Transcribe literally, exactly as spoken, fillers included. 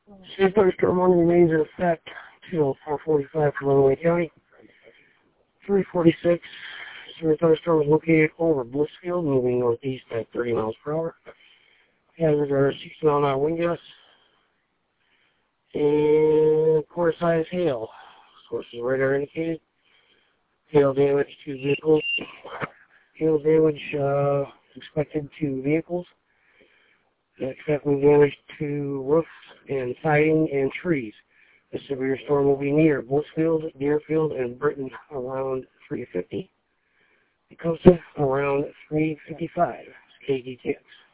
Safe thunderstorm warning remains in effect till four forty-five for Illinois County. three forty-six, severe thunderstorm is located over Blissfield, moving northeast at thirty miles per hour. Hazards are sixty mile an hour wind gusts. And quarter size hail. Sources radar indicated. Hail damage to vehicles. Hail damage uh, expected to vehicles. Expecting damage to roofs and siding and trees. The severe storm will be near Blissfield, Deerfield, and Britain around three fifty. Decosa around three fifty-five. K D T X.